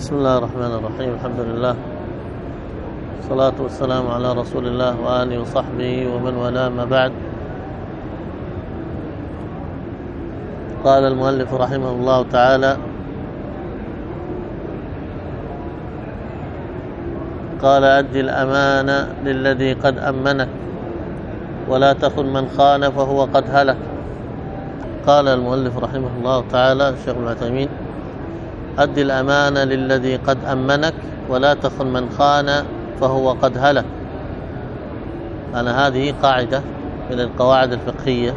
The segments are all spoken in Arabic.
بسم الله الرحمن الرحيم. الحمد لله والصلاة والسلام على رسول الله وآله وصحبه ومن والاه، ما بعد. قال المؤلف رحمه الله تعالى: قال: أد الأمانة للذي قد أمنك ولا تخن من خان فهو قد هلك. قال المؤلف رحمه الله تعالى الشيخ ابن عثيمين: أد الأمانة للذي قد أمنك ولا تخن من خان فهو قد هلك. هذه قاعدة من القواعد الفقهية،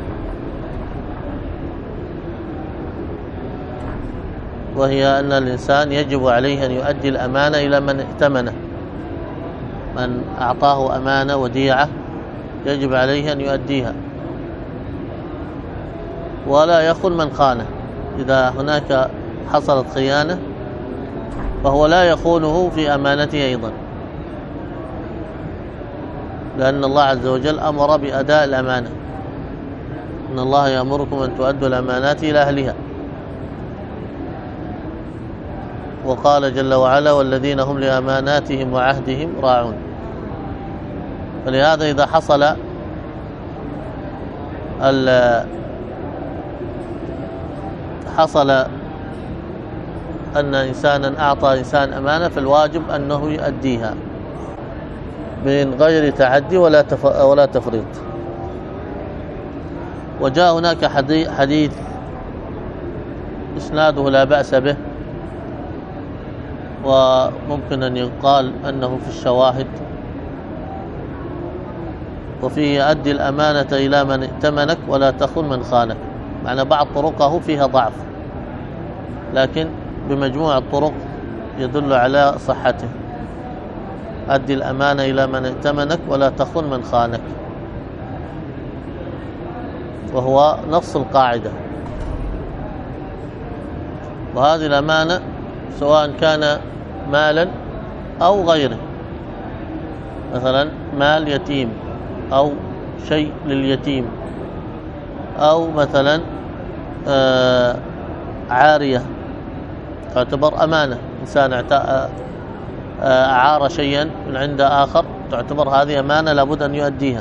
وهي أن الإنسان يجب عليه أن يؤدي الأمانة إلى من ائتمنه. من أعطاه أمانة وديعة يجب عليه أن يؤديها، ولا يخن من خانه. إذا هناك حصلت خيانة فهو لا يخونه في أمانته أيضا، لأن الله عز وجل أمر بأداء الأمانة: إن الله يأمركم أن تؤدوا الأمانات إلى أهلها. وقال جل وعلا: والذين هم لأماناتهم وعهدهم راعون. فلهذا إذا حصل أن إنسانا أعطى إنسان أمانة، فالواجب أنه يؤديها من غير تعدي ولا تفريط. وجاء هناك حديث إسناده لا بأس به، وممكن أن يقال أنه في الشواهد، وفيه: أدي الأمانة إلى من ائتمنك ولا تخن من خانك. معنى بعض طرقه فيها ضعف، لكن بمجموع الطرق يدل على صحته. أدي الأمانة إلى من ائتمنك ولا تخن من خانك، وهو نص القاعدة. وهذه الأمانة سواء كان مالا أو غيره، مثلا مال يتيم أو شيء لليتيم، أو مثلا عارية تعتبر أمانة. إنسان أعار شيئا من عند آخر، تعتبر هذه أمانة لابد أن يؤديها.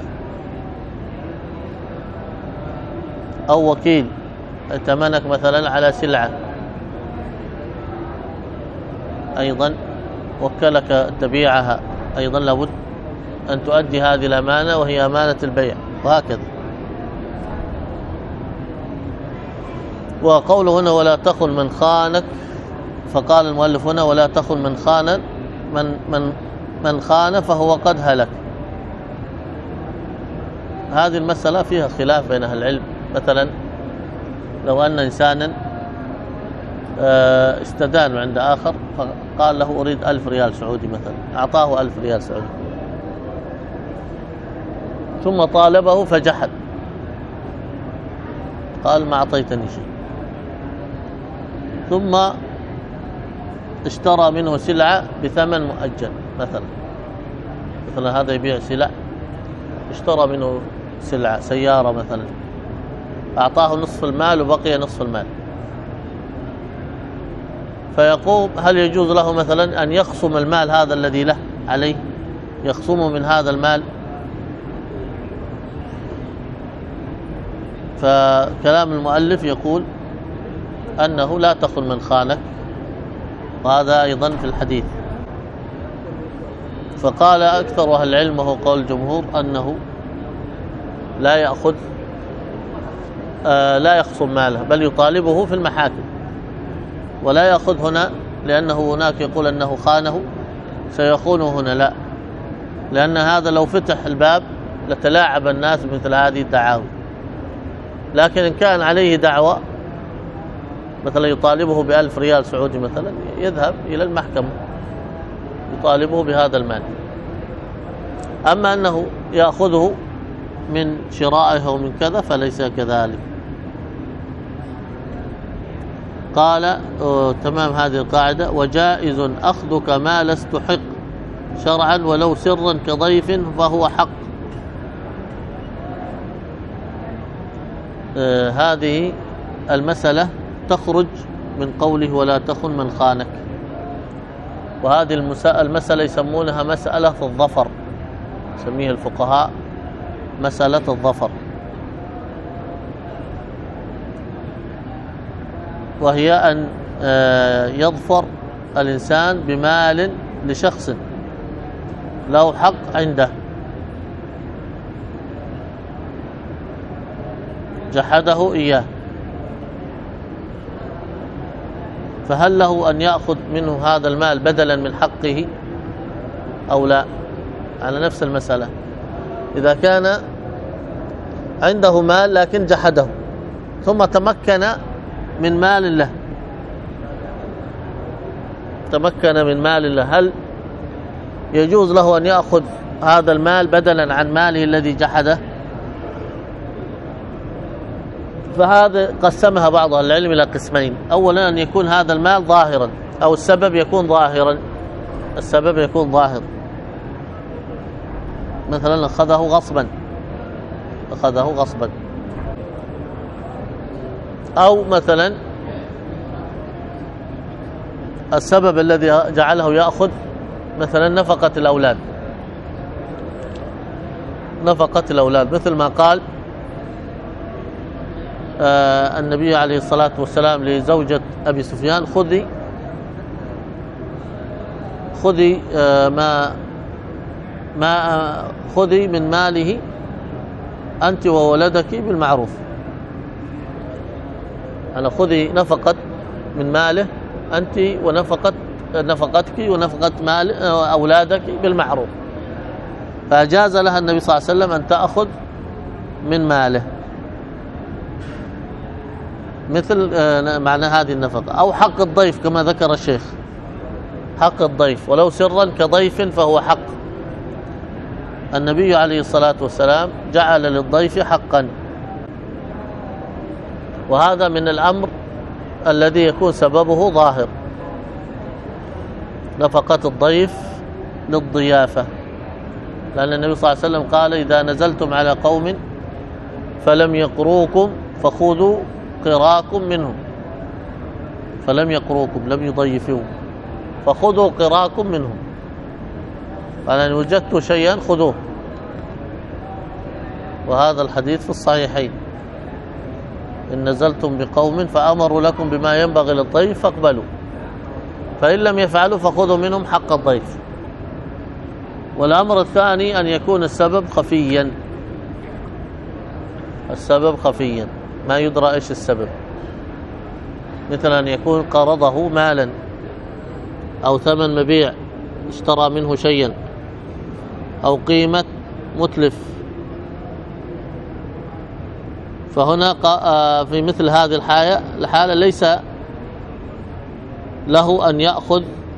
أو وكيل ائتمنك مثلا على سلعة، أيضا وكلك تبيعها، أيضا لابد أن تؤدي هذه الأمانة، وهي أمانة البيع، وهكذا. وقوله هنا: ولا تخن من خانك، فقال المؤلف هنا: ولا تخن من خان من خان فهو قد هلك. هذه المسألة فيها خلاف بين أهل العلم. مثلا لو أن إنسانا استدان عند آخر، فقال له: أريد 1000 ريال سعودي مثلا، أعطاه 1000 ريال سعودي، ثم طالبه فجحد، قال: ما أعطيتني شيء. ثم اشترى منه سلعة بثمن مؤجل، مثلا هذا يبيع سلع، اشترى منه سلعة سيارة مثلا، أعطاه نصف المال وبقي نصف المال. فيقوم: هل يجوز له مثلا أن يخصم المال هذا الذي له عليه، يخصمه من هذا المال؟ فكلام المؤلف يقول أنه لا تخن من خانك، وهذا أيضا في الحديث. فقال أكثر أهل العلم، وهو قول الجمهور، أنه لا يخصم ماله، بل يطالبه في المحاكم، ولا يأخذ هنا، لأنه هناك يقول أنه خانه سيخونه هنا، لا، لأن هذا لو فتح الباب لتلاعب الناس مثل هذه الدعاوى. لكن إن كان عليه دعوة مثلا يطالبه ب1000 ريال سعودي مثلا، يذهب إلى المحكمة يطالبه بهذا المال. أما أنه يأخذه من شرائه ومن كذا فليس كذلك. قال: تمام هذه القاعدة: وجائز أخذك ما لا استحق شرعا ولو سرا كضيف فهو حق. هذه المسألة تخرج من قوله: ولا تخن من خانك. وهذه المسألة يسمونها مسألة الظفر، يسميها الفقهاء مسألة الظفر، وهي أن يظفر الإنسان بمال لشخص له حق عنده جحده إياه، فهل له أن يأخذ منه هذا المال بدلا من حقه أو لا؟ على نفس المسألة، إذا كان عنده مال لكن جحده ثم تمكن من مال له، هل يجوز له أن يأخذ هذا المال بدلا عن ماله الذي جحده؟ فهذا قسمها بعض أهل العلم إلى قسمين. أولا أن يكون هذا المال ظاهرا، أو السبب يكون ظاهرا، مثلا أخذه غصبا، أو مثلا السبب الذي جعله يأخذ مثلا نفقة الأولاد، مثل ما قال النبي عليه الصلاة والسلام لزوجة أبي سفيان: خذي خذي من ماله أنت وولدك بالمعروف، أنا خذي نفقة من ماله أنت نفقتك ونفقة مال أولادك بالمعروف، فأجاز لها النبي صلى الله عليه وسلم أن تأخذ من ماله مثل معنى هذه النفقة. أو حق الضيف كما ذكر الشيخ، حق الضيف ولو سرا كضيف فهو حق، النبي عليه الصلاة والسلام جعل للضيف حقا، وهذا من الأمر الذي يكون سببه ظاهر، نفقة الضيف للضيافة، لأن النبي صلى الله عليه وسلم قال: إذا نزلتم على قوم فلم يقروكم فخذوا قراكم منهم، لم يضيفوا، فخذوا قراكم منهم، قال: إن وجدتوا شيئا خذوه. وهذا الحديث في الصحيحين: إن نزلتم بقوم فأمروا لكم بما ينبغي للضيف فاقبلوا، فإن لم يفعلوا فخذوا منهم حق الضيف. والأمر الثاني أن يكون السبب خفيا، ما يدرى إيش السبب، مثل أن يكون قرضه مالا أو ثمن مبيع اشترى منه شيئا أو قيمة متلف، فهنا في مثل هذه الحالة ليس له أن يأخذ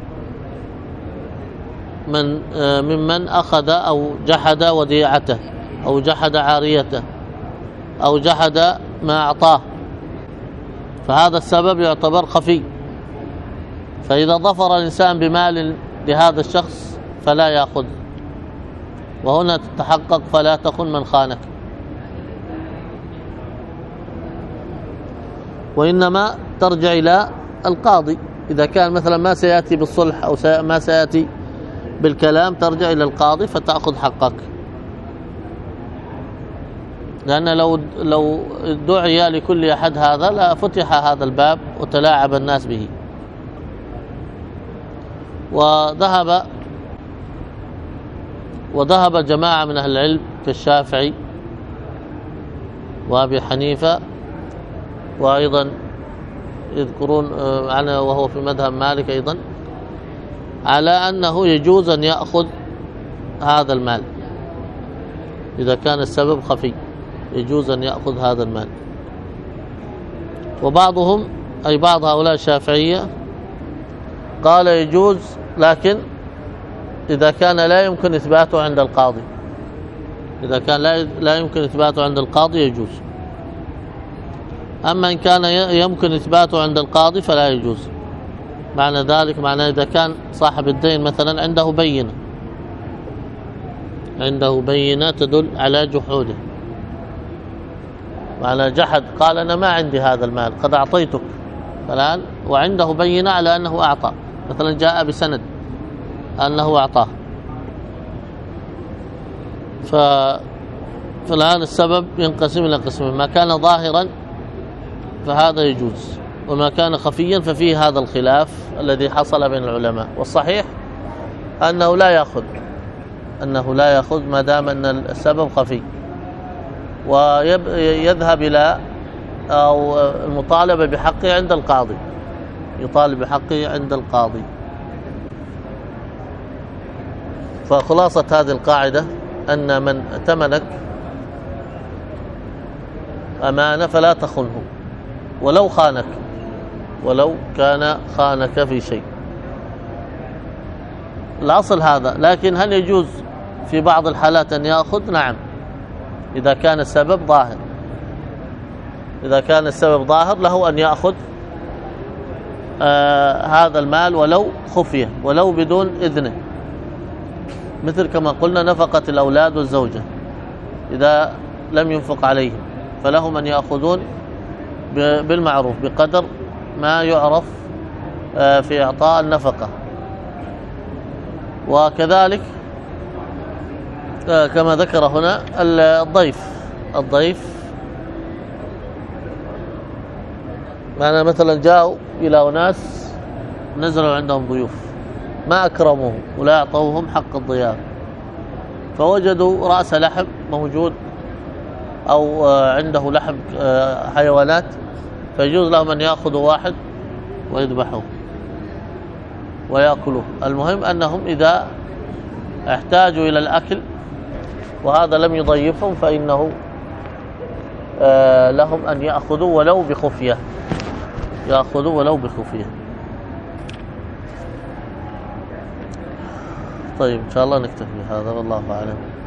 ممن أخذ أو جحد وديعته أو جحد عاريته أو جحد ما أعطاه، فهذا السبب يعتبر خفي، فإذا ظفر الإنسان بمال لهذا الشخص فلا يأخذ، وهنا تتحقق فلا تخن من خانك، وإنما ترجع إلى القاضي. إذا كان مثلا ما سيأتي بالصلح أو ما سيأتي بالكلام ترجع إلى القاضي فتأخذ حقك، لأن لو دعي لكل أحد هذا لا فتح هذا الباب وتلاعب الناس به. وذهب جماعة من أهل العلم كالشافعي وأبي حنيفة، وأيضا يذكرون عنه وهو في مذهب مالك أيضا، على أنه يجوز أن يأخذ هذا المال إذا كان السبب خفي، يجوز أن يأخذ هذا المال. وبعضهم أي بعض هؤلاء الشافعية قال يجوز، لكن إذا كان لا يمكن إثباته عند القاضي، إذا كان لا يمكن إثباته عند القاضي يجوز، أما إن كان يمكن إثباته عند القاضي فلا يجوز. معنى ذلك إذا كان صاحب الدين مثلا عنده بينة تدل على جحوده، معنى جحد، قال أنا ما عندي هذا المال قد أعطيتك الآن، وعنده بينة على أنه أعطى، مثلا جاء بسند أنه أعطاه. فالآن السبب ينقسم إلى قسمين: ما كان ظاهرا فهذا يجوز، وما كان خفيا ففيه هذا الخلاف الذي حصل بين العلماء. والصحيح أنه لا يأخذ ما دام أن السبب خفي، ويذهب إلى أو المطالبة بحقه عند القاضي، يطالب بحقه عند القاضي. فخلاصة هذه القاعدة أن من ائتمنك أمانة فلا تخنه ولو كان خانك في شيء. الأصل هذا. لكن هل يجوز في بعض الحالات أن يأخذ؟ نعم، إذا كان السبب ظاهر له أن يأخذ هذا المال ولو خفية، ولو بدون إذنه، مثل كما قلنا نفقة الأولاد والزوجة إذا لم ينفق عليهم فلهم أن يأخذون بالمعروف بقدر ما يعرف في إعطاء النفقة. وكذلك كما ذكر هنا الضيف معنا، مثلا جاءوا إلى أناس نزلوا عندهم ضيوف ما أكرموهم ولا أعطوهم حق الضيافة، فوجدوا رأس لحم موجود أو عنده لحم حيوانات، فيجوز لهم أن يأخذوا واحد ويذبحوه ويأكلوه. المهم أنهم إذا احتاجوا إلى الأكل وهذا لم يضيفهم فإنه لهم أن يأخذوا ولو بخفية، طيب إن شاء الله نكتفي هذا، والله أعلم.